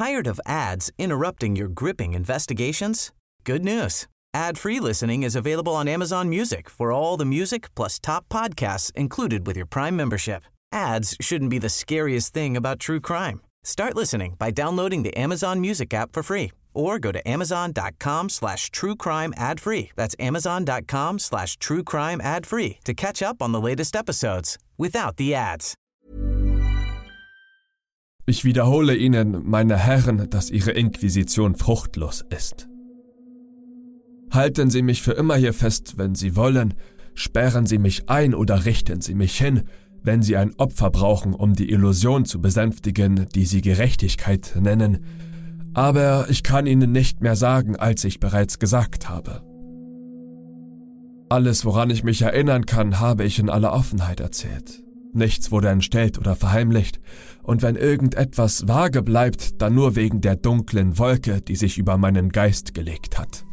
Tired of ads interrupting your gripping investigations? Good news. Ad-free listening is available on Amazon Music for all the music plus top podcasts included with your Prime membership. Ads shouldn't be the scariest thing about true crime. Start listening by downloading the Amazon Music app for free or go to amazon.com/truecrime ad-free. That's amazon.com/truecrime ad-free to catch up on the latest episodes without the ads. Ich wiederhole Ihnen, meine Herren, dass Ihre Inquisition fruchtlos ist. Halten Sie mich für immer hier fest, wenn Sie wollen, sperren Sie mich ein oder richten Sie mich hin, wenn Sie ein Opfer brauchen, um die Illusion zu besänftigen, die Sie Gerechtigkeit nennen. Aber ich kann Ihnen nicht mehr sagen, als ich bereits gesagt habe. Alles, woran ich mich erinnern kann, habe ich in aller Offenheit erzählt. Nichts wurde entstellt oder verheimlicht, und wenn irgendetwas vage bleibt, dann nur wegen der dunklen Wolke, die sich über meinen Geist gelegt hat.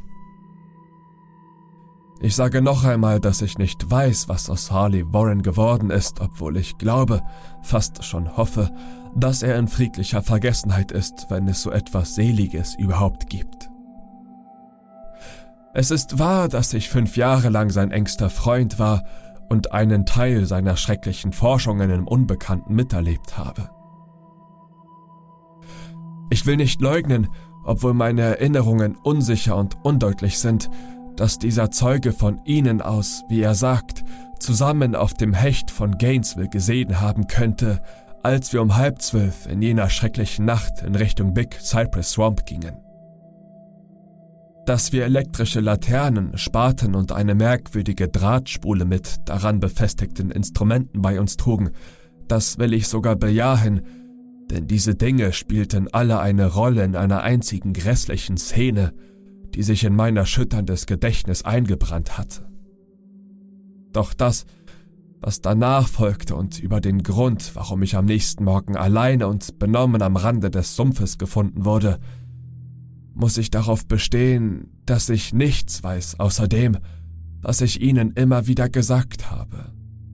Ich sage noch einmal, dass ich nicht weiß, was aus Harley Warren geworden ist, obwohl ich glaube, fast schon hoffe, dass er in friedlicher Vergessenheit ist, wenn es so etwas Seliges überhaupt gibt. Es ist wahr, dass ich 5 Jahre lang sein engster Freund war und einen Teil seiner schrecklichen Forschungen im Unbekannten miterlebt habe. Ich will nicht leugnen, obwohl meine Erinnerungen unsicher und undeutlich sind, dass dieser Zeuge von Ihnen aus, wie er sagt, zusammen auf dem Hecht von Gainesville gesehen haben könnte, als wir um 11:30 in jener schrecklichen Nacht in Richtung Big Cypress Swamp gingen. Dass wir elektrische Laternen, Spaten und eine merkwürdige Drahtspule mit daran befestigten Instrumenten bei uns trugen, das will ich sogar bejahen, denn diese Dinge spielten alle eine Rolle in einer einzigen grässlichen Szene, die sich in mein erschütterndes Gedächtnis eingebrannt hatte. Doch das, was danach folgte und über den Grund, warum ich am nächsten Morgen alleine und benommen am Rande des Sumpfes gefunden wurde, muss ich darauf bestehen, dass ich nichts weiß außer dem, was ich Ihnen immer wieder gesagt habe.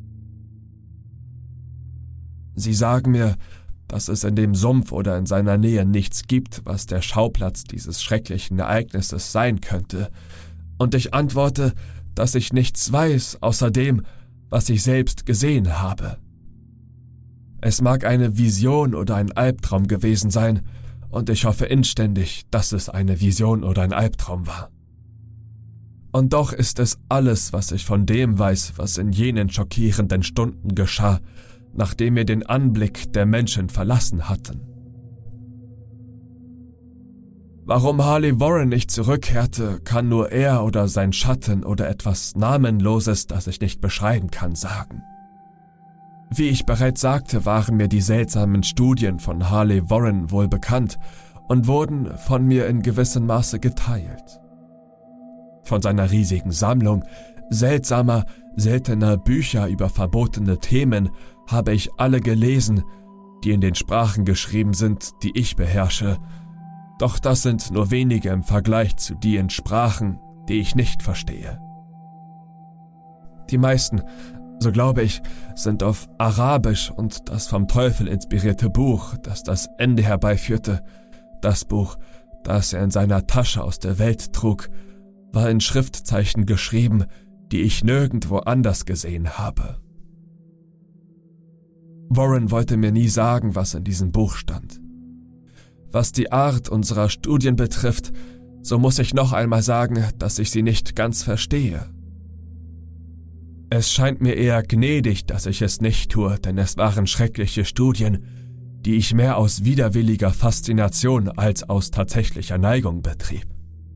Sie sagen mir, dass es in dem Sumpf oder in seiner Nähe nichts gibt, was der Schauplatz dieses schrecklichen Ereignisses sein könnte, und ich antworte, dass ich nichts weiß außer dem, was ich selbst gesehen habe. Es mag eine Vision oder ein Albtraum gewesen sein, und ich hoffe inständig, dass es eine Vision oder ein Albtraum war. Und doch ist es alles, was ich von dem weiß, was in jenen schockierenden Stunden geschah, nachdem wir den Anblick der Menschen verlassen hatten. Warum Harley Warren nicht zurückkehrte, kann nur er oder sein Schatten oder etwas Namenloses, das ich nicht beschreiben kann, sagen. Wie ich bereits sagte, waren mir die seltsamen Studien von Harley Warren wohl bekannt und wurden von mir in gewissem Maße geteilt. Von seiner riesigen Sammlung seltsamer, seltener Bücher über verbotene Themen habe ich alle gelesen, die in den Sprachen geschrieben sind, die ich beherrsche, doch das sind nur wenige im Vergleich zu den Sprachen, die ich nicht verstehe. Die meisten, so glaube ich, sind auf Arabisch und das vom Teufel inspirierte Buch, das das Ende herbeiführte, das Buch, das er in seiner Tasche aus der Welt trug, war in Schriftzeichen geschrieben, die ich nirgendwo anders gesehen habe. Warren wollte mir nie sagen, was in diesem Buch stand. Was die Art unserer Studien betrifft, so muss ich noch einmal sagen, dass ich sie nicht ganz verstehe. Es scheint mir eher gnädig, dass ich es nicht tue, denn es waren schreckliche Studien, die ich mehr aus widerwilliger Faszination als aus tatsächlicher Neigung betrieb.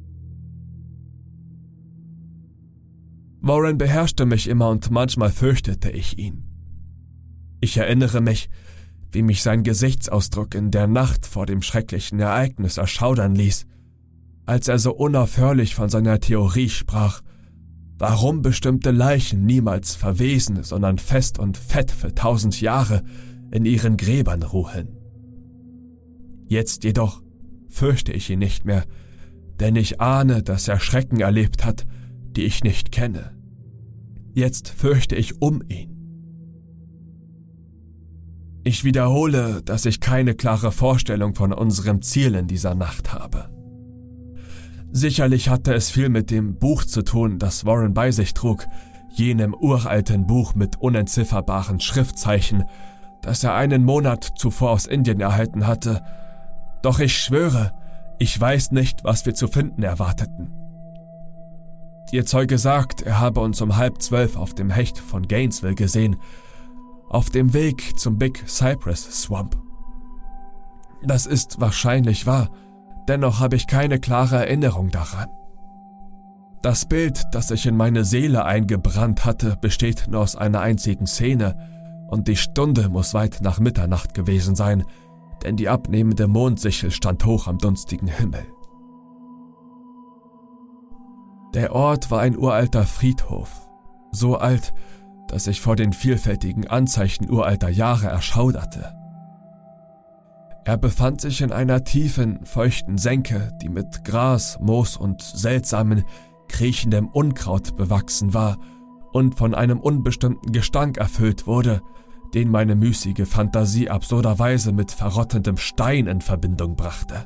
Warren beherrschte mich immer und manchmal fürchtete ich ihn. Ich erinnere mich, wie mich sein Gesichtsausdruck in der Nacht vor dem schrecklichen Ereignis erschaudern ließ, als er so unaufhörlich von seiner Theorie sprach, warum bestimmte Leichen niemals verwesen, sondern fest und fett für 1000 Jahre in ihren Gräbern ruhen. Jetzt jedoch fürchte ich ihn nicht mehr, denn ich ahne, dass er Schrecken erlebt hat, die ich nicht kenne. Jetzt fürchte ich um ihn. Ich wiederhole, dass ich keine klare Vorstellung von unserem Ziel in dieser Nacht habe. Sicherlich hatte es viel mit dem Buch zu tun, das Warren bei sich trug, jenem uralten Buch mit unentzifferbaren Schriftzeichen, das er einen Monat zuvor aus Indien erhalten hatte. Doch ich schwöre, ich weiß nicht, was wir zu finden erwarteten. Ihr Zeuge sagt, er habe uns um 11:30 auf dem Hecht von Gainesville gesehen, auf dem Weg zum Big Cypress Swamp. Das ist wahrscheinlich wahr, dennoch habe ich keine klare Erinnerung daran. Das Bild, das sich in meine Seele eingebrannt hatte, besteht nur aus einer einzigen Szene, und die Stunde muss weit nach Mitternacht gewesen sein, denn die abnehmende Mondsichel stand hoch am dunstigen Himmel. Der Ort war ein uralter Friedhof, so alt, dass ich vor den vielfältigen Anzeichen uralter Jahre erschauderte. Er befand sich in einer tiefen, feuchten Senke, die mit Gras, Moos und seltsamen, kriechendem Unkraut bewachsen war und von einem unbestimmten Gestank erfüllt wurde, den meine müßige Fantasie absurderweise mit verrottendem Stein in Verbindung brachte.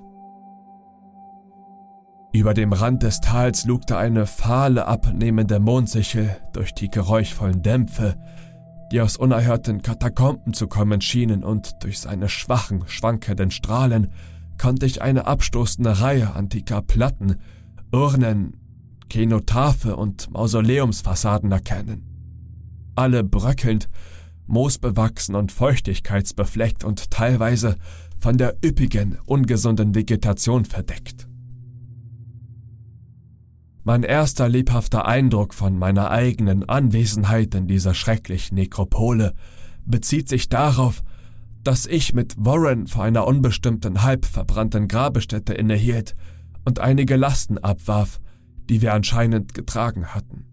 Über dem Rand des Tals lugte eine fahle, abnehmende Mondsichel durch die geräuschvollen Dämpfe, die aus unerhörten Katakomben zu kommen schienen, und durch seine schwachen, schwankenden Strahlen konnte ich eine abstoßende Reihe antiker Platten, Urnen, Kenotaphe und Mausoleumsfassaden erkennen. Alle bröckelnd, moosbewachsen und feuchtigkeitsbefleckt und teilweise von der üppigen, ungesunden Vegetation verdeckt. Mein erster lebhafter Eindruck von meiner eigenen Anwesenheit in dieser schrecklichen Nekropole bezieht sich darauf, dass ich mit Warren vor einer unbestimmten, halb verbrannten Grabestätte innehielt und einige Lasten abwarf, die wir anscheinend getragen hatten.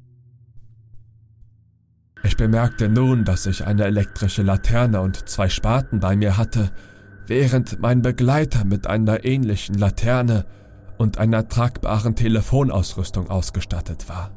Ich bemerkte nun, dass ich eine elektrische Laterne und 2 Spaten bei mir hatte, während mein Begleiter mit einer ähnlichen Laterne und einer tragbaren Telefonausrüstung ausgestattet war.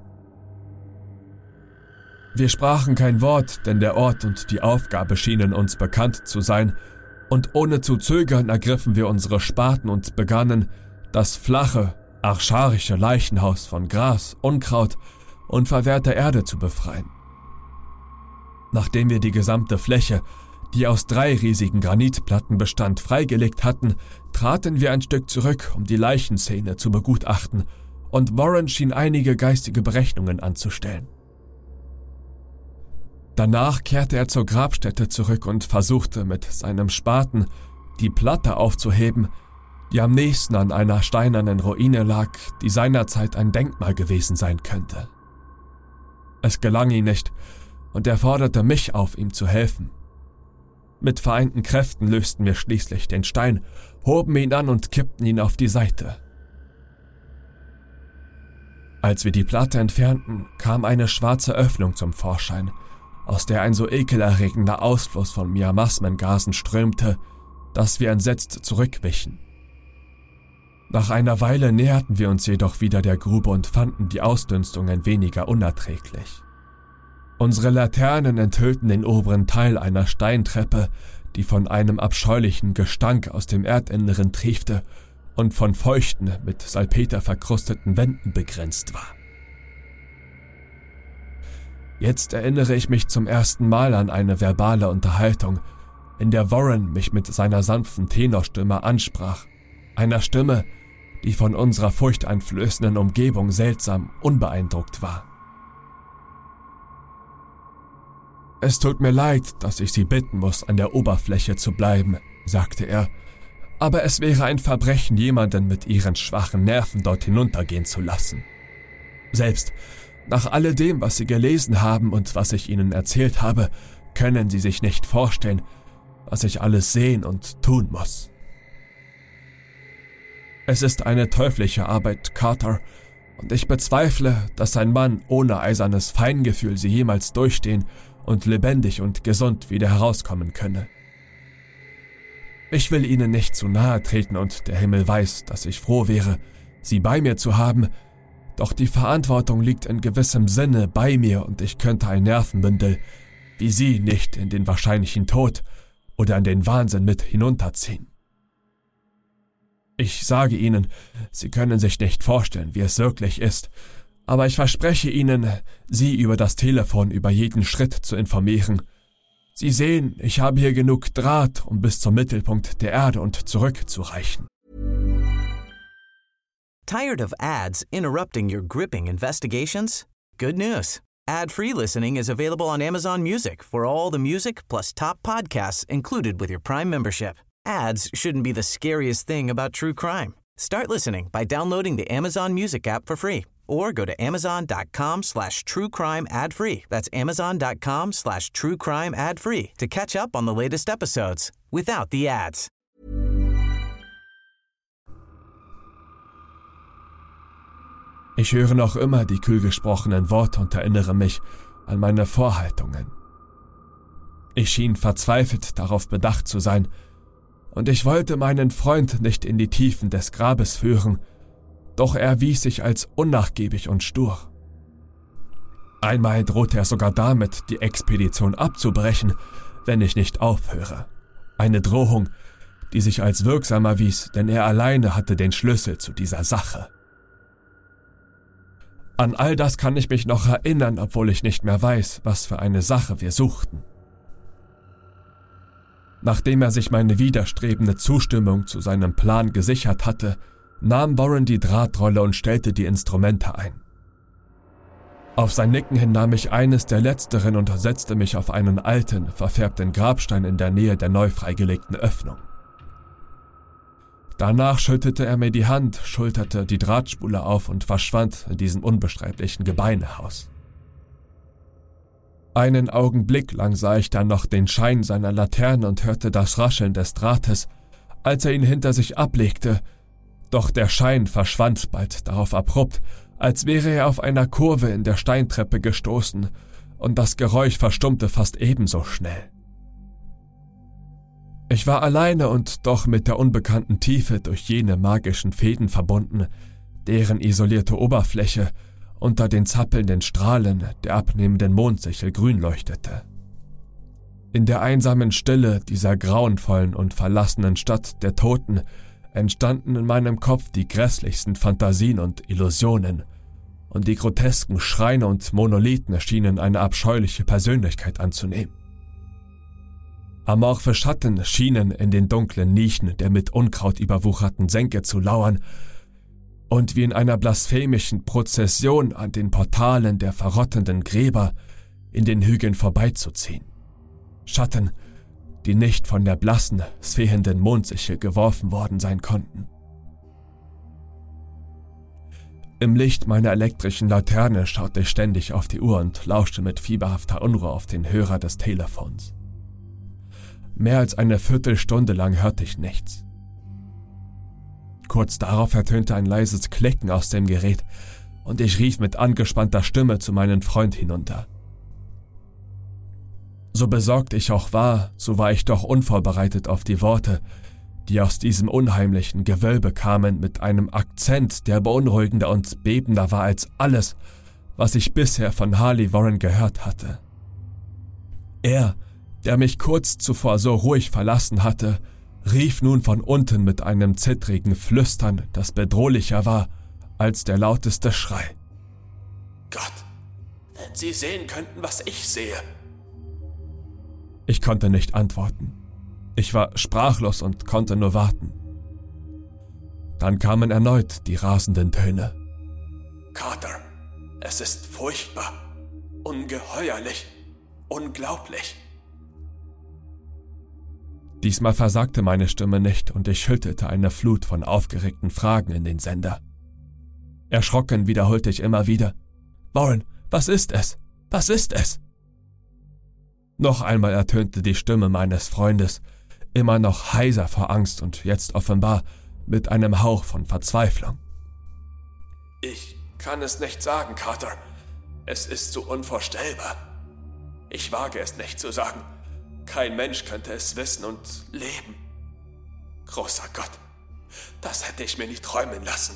Wir sprachen kein Wort, denn der Ort und die Aufgabe schienen uns bekannt zu sein, und ohne zu zögern ergriffen wir unsere Spaten und begannen, das flache, archaische Leichenhaus von Gras, Unkraut und verwehrter Erde zu befreien. Nachdem wir die gesamte Fläche, die aus 3 riesigen Granitplatten bestand, freigelegt hatten, traten wir ein Stück zurück, um die Leichenszene zu begutachten, und Warren schien einige geistige Berechnungen anzustellen. Danach kehrte er zur Grabstätte zurück und versuchte mit seinem Spaten die Platte aufzuheben, die am nächsten an einer steinernen Ruine lag, die seinerzeit ein Denkmal gewesen sein könnte. Es gelang ihm nicht, und er forderte mich auf, ihm zu helfen. Mit vereinten Kräften lösten wir schließlich den Stein, hoben ihn an und kippten ihn auf die Seite. Als wir die Platte entfernten, kam eine schwarze Öffnung zum Vorschein, aus der ein so ekelerregender Ausfluss von Miasmengasen strömte, dass wir entsetzt zurückwichen. Nach einer Weile näherten wir uns jedoch wieder der Grube und fanden die Ausdünstungen weniger unerträglich. Unsere Laternen enthüllten den oberen Teil einer Steintreppe, die von einem abscheulichen Gestank aus dem Erdinneren triefte und von feuchten, mit Salpeter verkrusteten Wänden begrenzt war. Jetzt erinnere ich mich zum ersten Mal an eine verbale Unterhaltung, in der Warren mich mit seiner sanften Tenorstimme ansprach, einer Stimme, die von unserer furchteinflößenden Umgebung seltsam unbeeindruckt war. »Es tut mir leid, dass ich Sie bitten muss, an der Oberfläche zu bleiben«, sagte er, »aber es wäre ein Verbrechen, jemanden mit Ihren schwachen Nerven dort hinuntergehen zu lassen. Selbst nach alledem, was Sie gelesen haben und was ich Ihnen erzählt habe, können Sie sich nicht vorstellen, was ich alles sehen und tun muss. Es ist eine teuflische Arbeit, Carter, und ich bezweifle, dass ein Mann ohne eisernes Feingefühl sie jemals durchstehen und lebendig und gesund wieder herauskommen könne. Ich will Ihnen nicht zu nahe treten und der Himmel weiß, dass ich froh wäre, Sie bei mir zu haben, doch die Verantwortung liegt in gewissem Sinne bei mir und ich könnte ein Nervenbündel wie Sie nicht in den wahrscheinlichen Tod oder in den Wahnsinn mit hinunterziehen. Ich sage Ihnen, Sie können sich nicht vorstellen, wie es wirklich ist, aber ich verspreche Ihnen, Sie über das Telefon über jeden Schritt zu informieren. Sie sehen, ich habe hier genug Draht, um bis zum Mittelpunkt der Erde und zurück zu reichen. Tired of ads interrupting your gripping investigations? Good news. Ad-free listening is available on Amazon Music for all the music plus top podcasts included with your Prime membership. Ads shouldn't be the scariest thing about true crime. Start listening by downloading the Amazon Music app for free or go to amazon.com/truecrime ad-free. That's amazon.com/truecrime ad-free to catch up on the latest episodes without the ads. Ich höre noch immer die kühl gesprochenen Worte und erinnere mich an meine Vorhaltungen. Ich schien verzweifelt darauf bedacht zu sein, und ich wollte meinen Freund nicht in die Tiefen des Grabes führen, doch er erwies sich als unnachgiebig und stur. Einmal drohte er sogar damit, die Expedition abzubrechen, wenn ich nicht aufhöre. Eine Drohung, die sich als wirksam erwies, denn er alleine hatte den Schlüssel zu dieser Sache. An all das kann ich mich noch erinnern, obwohl ich nicht mehr weiß, was für eine Sache wir suchten. Nachdem er sich meine widerstrebende Zustimmung zu seinem Plan gesichert hatte, nahm Warren die Drahtrolle und stellte die Instrumente ein. Auf sein Nicken hin nahm ich eines der letzteren und setzte mich auf einen alten, verfärbten Grabstein in der Nähe der neu freigelegten Öffnung. Danach schüttelte er mir die Hand, schulterte die Drahtspule auf und verschwand in diesem unbeschreiblichen Gebeinehaus. Einen Augenblick lang sah ich dann noch den Schein seiner Laterne und hörte das Rascheln des Drahtes, als er ihn hinter sich ablegte, doch der Schein verschwand bald darauf abrupt, als wäre er auf einer Kurve in der Steintreppe gestoßen, und das Geräusch verstummte fast ebenso schnell. Ich war alleine und doch mit der unbekannten Tiefe durch jene magischen Fäden verbunden, deren isolierte Oberfläche unter den zappelnden Strahlen der abnehmenden Mondsichel grün leuchtete. In der einsamen Stille dieser grauenvollen und verlassenen Stadt der Toten entstanden in meinem Kopf die grässlichsten Fantasien und Illusionen, und die grotesken Schreine und Monolithen schienen eine abscheuliche Persönlichkeit anzunehmen. Amorphe Schatten schienen in den dunklen Nischen der mit Unkraut überwucherten Senke zu lauern und wie in einer blasphemischen Prozession an den Portalen der verrottenden Gräber in den Hügeln vorbeizuziehen. Schatten, die nicht von der blassen, sphärenden Mondsichel geworfen worden sein konnten. Im Licht meiner elektrischen Laterne schaute ich ständig auf die Uhr und lauschte mit fieberhafter Unruhe auf den Hörer des Telefons. Mehr als eine Viertelstunde lang hörte ich nichts. Kurz darauf ertönte ein leises Klicken aus dem Gerät und ich rief mit angespannter Stimme zu meinem Freund hinunter. So besorgt ich auch war, so war ich doch unvorbereitet auf die Worte, die aus diesem unheimlichen Gewölbe kamen, mit einem Akzent, der beunruhigender und bebender war als alles, was ich bisher von Harley Warren gehört hatte. Er, der mich kurz zuvor so ruhig verlassen hatte, rief nun von unten mit einem zittrigen Flüstern, das bedrohlicher war als der lauteste Schrei. »Gott, wenn Sie sehen könnten, was ich sehe!« Ich konnte nicht antworten. Ich war sprachlos und konnte nur warten. Dann kamen erneut die rasenden Töne. »Carter, es ist furchtbar, ungeheuerlich, unglaublich!« Diesmal versagte meine Stimme nicht und ich schüttete eine Flut von aufgeregten Fragen in den Sender. Erschrocken wiederholte ich immer wieder: »Warren, was ist es? Was ist es?« Noch einmal ertönte die Stimme meines Freundes, immer noch heiser vor Angst und jetzt offenbar mit einem Hauch von Verzweiflung. »Ich kann es nicht sagen, Carter. Es ist so unvorstellbar. Ich wage es nicht zu sagen. Kein Mensch könnte es wissen und leben. Großer Gott, das hätte ich mir nicht träumen lassen.«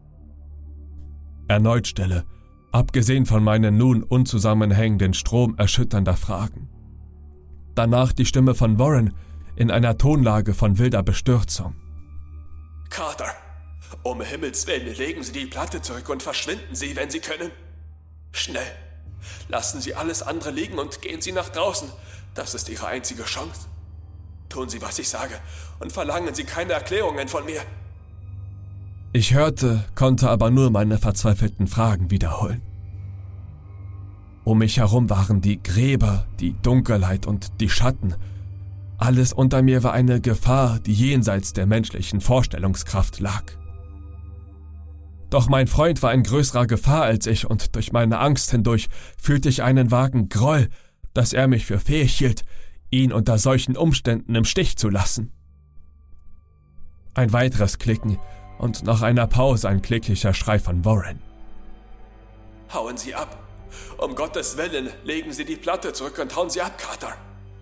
Erneut Stille, abgesehen von meinen nun unzusammenhängenden Strom erschütternder Fragen. Danach die Stimme von Warren, in einer Tonlage von wilder Bestürzung. Carter, um Himmels Willen, legen Sie die Platte zurück und verschwinden Sie, wenn Sie können. Schnell. Lassen Sie alles andere liegen und gehen Sie nach draußen. Das ist Ihre einzige Chance. Tun Sie, was ich sage, und verlangen Sie keine Erklärungen von mir. Ich hörte, konnte aber nur meine verzweifelten Fragen wiederholen. Um mich herum waren die Gräber, die Dunkelheit und die Schatten. Alles unter mir war eine Gefahr, die jenseits der menschlichen Vorstellungskraft lag. Doch mein Freund war in größerer Gefahr als ich und durch meine Angst hindurch fühlte ich einen vagen Groll, dass er mich für fähig hielt, ihn unter solchen Umständen im Stich zu lassen. Ein weiteres Klicken und nach einer Pause ein kläglicher Schrei von Warren. Hauen Sie ab! Um Gottes Willen, legen Sie die Platte zurück und hauen Sie ab, Carter!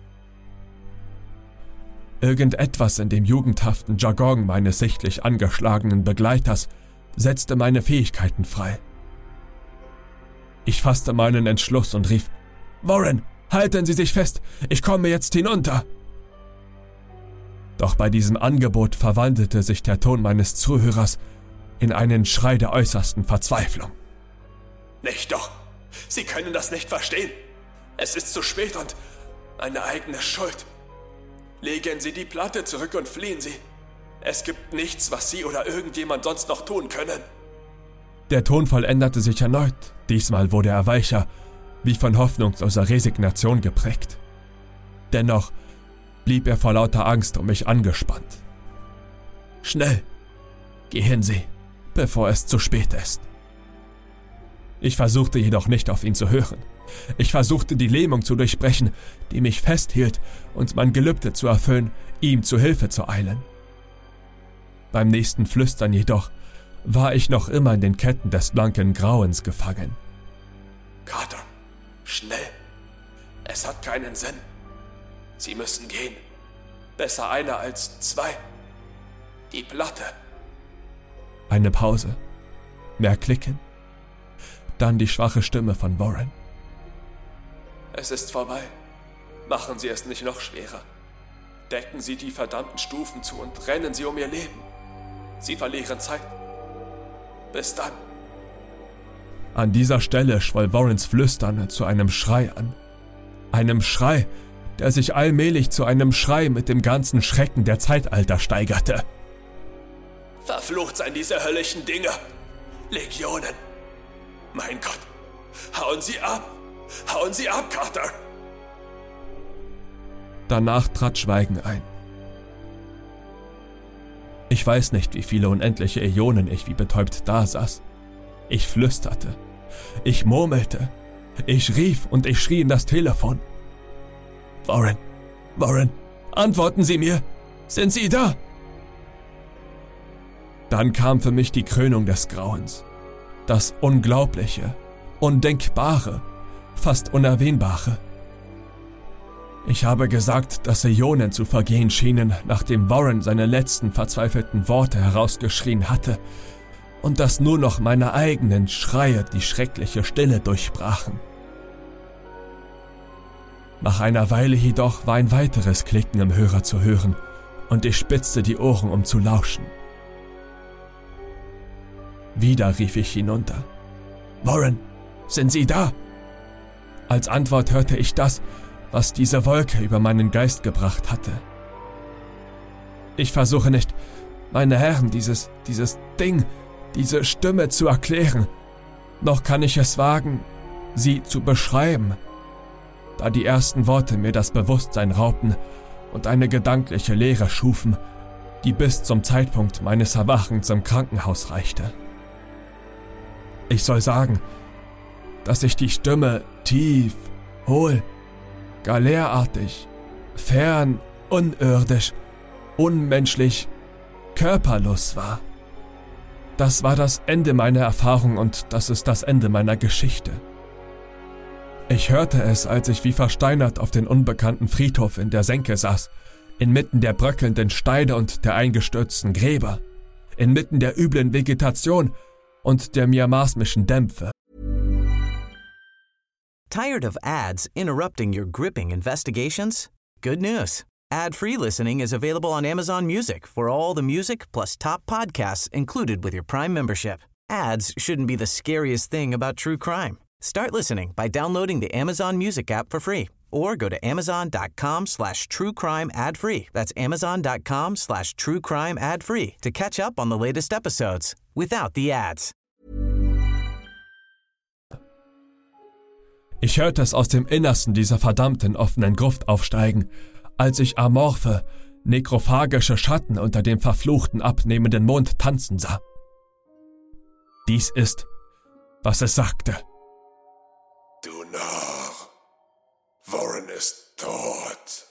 Irgendetwas in dem jugendhaften Jargon meines sichtlich angeschlagenen Begleiters setzte meine Fähigkeiten frei. Ich fasste meinen Entschluss und rief: »Warren, halten Sie sich fest, ich komme jetzt hinunter!« Doch bei diesem Angebot verwandelte sich der Ton meines Zuhörers in einen Schrei der äußersten Verzweiflung. »Nicht doch! Sie können das nicht verstehen! Es ist zu spät und meine eigene Schuld! Legen Sie die Platte zurück und fliehen Sie! Es gibt nichts, was Sie oder irgendjemand sonst noch tun können!« Der Tonfall änderte sich erneut. Diesmal wurde er weicher, wie von hoffnungsloser Resignation geprägt. Dennoch blieb er vor lauter Angst um mich angespannt. »Schnell! Gehen Sie, bevor es zu spät ist!« Ich versuchte jedoch nicht auf ihn zu hören. Ich versuchte die Lähmung zu durchbrechen, die mich festhielt, und mein Gelübde zu erfüllen, ihm zu Hilfe zu eilen. Beim nächsten Flüstern jedoch war ich noch immer in den Ketten des blanken Grauens gefangen. »Carter, schnell! Es hat keinen Sinn. Sie müssen gehen. Besser einer als zwei. Die Platte.« Eine Pause. Mehr Klicken. Dann die schwache Stimme von Warren. »Es ist vorbei. Machen Sie es nicht noch schwerer. Decken Sie die verdammten Stufen zu und rennen Sie um Ihr Leben. Sie verlieren Zeit. Bis dann.« An dieser Stelle schwoll Warrens Flüstern zu einem Schrei an. Einem Schrei, der sich allmählich zu einem Schrei mit dem ganzen Schrecken der Zeitalter steigerte. »Verflucht seien diese höllischen Dinge! Legionen! Mein Gott! Hauen Sie ab! Hauen Sie ab, Carter!« Danach trat Schweigen ein. Ich weiß nicht, wie viele unendliche Äonen ich wie betäubt dasaß. Ich flüsterte, ich murmelte, ich rief und ich schrie in das Telefon. »Warren, Warren, antworten Sie mir! Sind Sie da?« Dann kam für mich die Krönung des Grauens. Das Unglaubliche, Undenkbare, fast Unerwähnbare. Ich habe gesagt, dass Äonen zu vergehen schienen, nachdem Warren seine letzten verzweifelten Worte herausgeschrien hatte, und dass nur noch meine eigenen Schreie die schreckliche Stille durchbrachen. Nach einer Weile jedoch war ein weiteres Klicken im Hörer zu hören, und ich spitzte die Ohren, um zu lauschen. Wieder rief ich hinunter. »Warren, sind Sie da?« Als Antwort hörte ich das, was diese Wolke über meinen Geist gebracht hatte. Ich versuche nicht, meine Herren, dieses Ding, diese Stimme zu erklären, noch kann ich es wagen, sie zu beschreiben, da die ersten Worte mir das Bewusstsein raubten und eine gedankliche Leere schufen, die bis zum Zeitpunkt meines Erwachens im Krankenhaus reichte. Ich soll sagen, dass ich die Stimme tief, hohl, galeerartig, fern, unirdisch, unmenschlich, körperlos war. Das war das Ende meiner Erfahrung und das ist das Ende meiner Geschichte. Ich hörte es, als ich wie versteinert auf den unbekannten Friedhof in der Senke saß, inmitten der bröckelnden Steine und der eingestürzten Gräber, inmitten der üblen Vegetation und der miasmischen Dämpfe. Tired of ads interrupting your gripping investigations? Good news. Ad-free listening is available on Amazon Music for all the music plus top podcasts included with your Prime membership. Ads shouldn't be the scariest thing about true crime. Start listening by downloading the Amazon Music app for free or go to amazon.com/truecrime ad-free. That's amazon.com/truecrime ad-free to catch up on the latest episodes without the ads. Ich hörte es aus dem Innersten dieser verdammten offenen Gruft aufsteigen, als ich amorphe, nekrophagische Schatten unter dem verfluchten abnehmenden Mond tanzen sah. Dies ist, was es sagte. Du Narr, Warren ist tot.